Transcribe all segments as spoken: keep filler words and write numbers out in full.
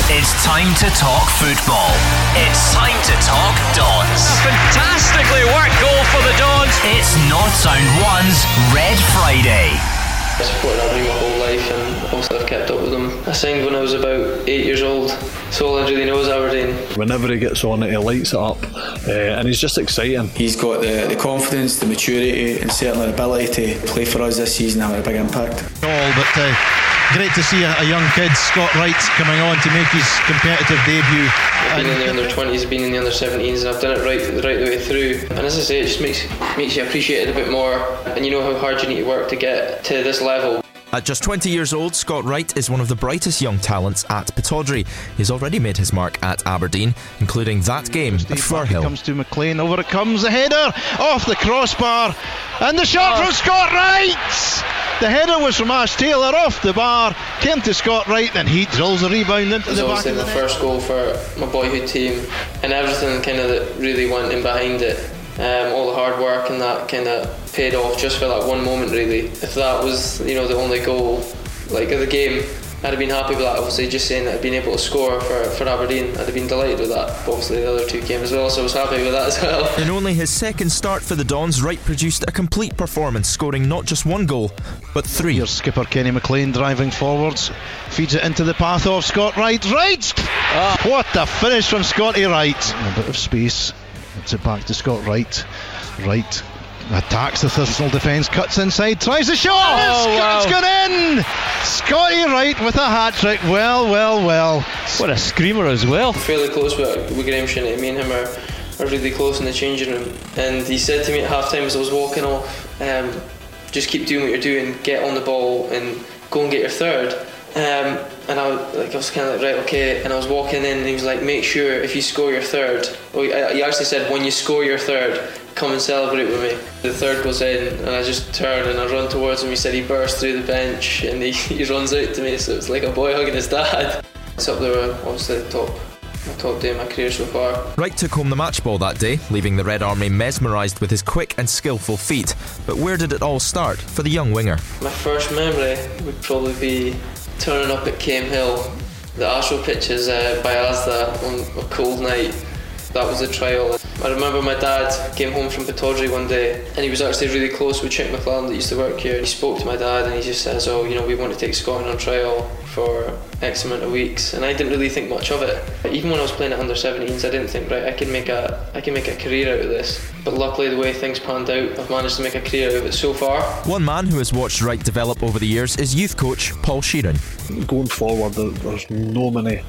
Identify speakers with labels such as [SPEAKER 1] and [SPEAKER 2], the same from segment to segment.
[SPEAKER 1] It's time to talk football. It's time to talk Dons.
[SPEAKER 2] A fantastically worked goal for the Dons.
[SPEAKER 1] It's North Sound one's Red Friday.
[SPEAKER 3] I supported Aberdeen my whole life, and obviously I've kept up with them. I signed when I was about eight years old, so all I really know is Aberdeen.
[SPEAKER 4] Whenever he gets on it, he lights it up, uh, and he's just exciting.
[SPEAKER 5] He's got the, the confidence, the maturity, and certainly the ability to play for us this season and have a big impact.
[SPEAKER 6] All, but uh, great to see a, a young kid, Scott Wright, coming on to make his competitive debut.
[SPEAKER 3] I've been in the under twenties, been in the under seventeens, and I've done it right, right the way through. And as I say, it just makes makes you appreciate it a bit more, and you know how hard you need to work to get to this level.
[SPEAKER 7] At just twenty years old, Scott Wright is one of the brightest young talents at Pittodrie. He's already made his mark at Aberdeen, including that game at Firhill.
[SPEAKER 6] Comes to McLean, over it comes, the header off the crossbar, and the shot from Scott Wright. The header was from Ash Taylor off the bar, came to Scott Wright, and he drills a rebound into the back of the net.
[SPEAKER 3] It was obviously my first goal for my boyhood team, and everything kind of that really went in behind it. Um, all the hard work and that kind of paid off just for that one moment, really. If that was, you know, the only goal like of the game, I'd have been happy with that. Obviously, just saying that I'd been able to score for, for Aberdeen, I'd have been delighted with that. But obviously, the other two came as well, so I was happy with that as well.
[SPEAKER 7] In only his second start for the Dons, Wright produced a complete performance, scoring not just one goal, but three.
[SPEAKER 6] Here's skipper Kenny McLean driving forwards, feeds it into the path of Scott Wright. Wright! Ah. What a finish from Scotty Wright! A bit of space. It's it back to Scott Wright. Wright attacks the Thistle defence, cuts inside, tries the shot.
[SPEAKER 2] Oh,
[SPEAKER 6] it's,
[SPEAKER 2] wow.
[SPEAKER 6] it's gone in. Scotty Wright with a hat trick. Well, well, well.
[SPEAKER 2] What a screamer as well.
[SPEAKER 3] Fairly close with, with Graham Shinney. Me and him are, are really close in the changing room. And he said to me at half time as I was walking off, um, just keep doing what you're doing, get on the ball and go and get your third. Um, and I, like, I was kind of like, right, okay. And I was walking in, and he was like, make sure if you score your third. Well, he actually said, when you score your third, come and celebrate with me. The third goes in, and I just turn and I run towards him. He said he burst through the bench, and he, he runs out to me. So it's like a boy hugging his dad. It's up there, obviously, the top. My top day of my career so far.
[SPEAKER 7] Wright took home the match ball that day, leaving the Red Army mesmerised with his quick and skillful feet. But where did it all start for the young winger?
[SPEAKER 3] My first memory would probably be turning up at Came Hill, the Astro pitches uh, by Asda on a cold night. That was the trial. I remember my dad came home from Pittodrie one day, and he was actually really close with Chick McClellan that used to work here. He spoke to my dad and he just says, oh, you know, we want to take Scotland on trial for X amount of weeks, and I didn't really think much of it. Even when I was playing at under seventeens, I didn't think, right, I can make a I can make a career out of this. But luckily, the way things panned out, I've managed to make a career out of it so far.
[SPEAKER 7] One man who has watched Wright develop over the years is youth coach Paul Sheeran.
[SPEAKER 4] Going forward, there's no many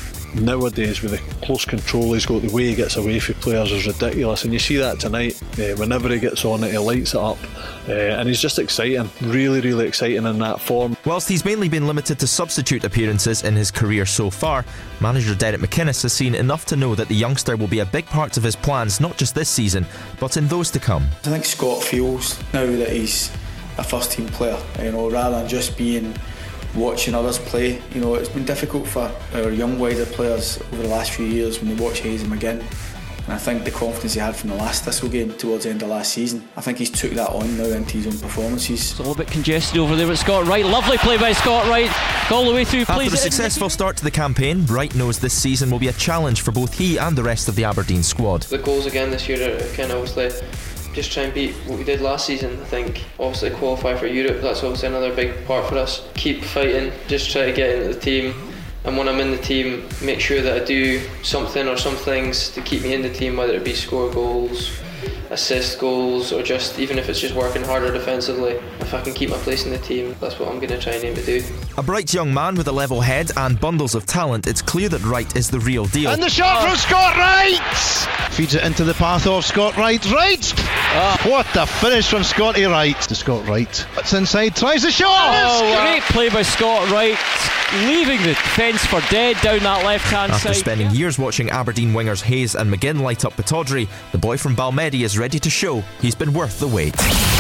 [SPEAKER 4] nowadays with the close control he's got. The way he gets away from players is ridiculous, and you see that tonight. Uh, whenever he gets on it, he lights it up, uh, and he's just exciting, really really exciting in that form.
[SPEAKER 7] Whilst he's mainly been limited to substitute appearances in his career so far, manager Derek McInnes has seen enough to know that the youngster will be a big part of his plans, not just this season but in those to come.
[SPEAKER 5] I think Scott feels now that he's a first team player, you know, rather than just being watching others play. You know, it's been difficult for our young wider players over the last few years when they watch Hayes and McGinn, and I think the confidence he had from the last Thistle game towards the end of last season, I think he's took that on now into his own performances.
[SPEAKER 2] It's a little bit congested over there with Scott Wright. Lovely play by Scott Wright, all the way through.
[SPEAKER 7] After a successful start to the campaign, Wright knows this season will be a challenge for both he and the rest of the Aberdeen squad.
[SPEAKER 3] The goals again this year are kind of obviously just try and beat what we did last season. I think obviously qualify for Europe, that's obviously another big part for us. Keep fighting, just try to get into the team, and when I'm in the team, make sure that I do something or some things to keep me in the team, whether it be score goals, assist goals, or just even if it's just working harder defensively. If I can keep my place in the team, that's what I'm going to try and aim to do.
[SPEAKER 7] A bright young man with a level head and bundles of talent, it's clear that Wright is the real deal.
[SPEAKER 6] And the shot from Scott Wright! Feeds it into the path of Scott Wright. Wright! Oh. What a finish from Scotty Wright. To Scott Wright. It's inside, tries the shot!
[SPEAKER 2] Oh, great play by Scott Wright, leaving the defence for dead down that left hand
[SPEAKER 7] After
[SPEAKER 2] side.
[SPEAKER 7] After spending years watching Aberdeen wingers Hayes and McGinn light up Pittodrie, the boy from Balmedy is ready to show he's been worth the wait.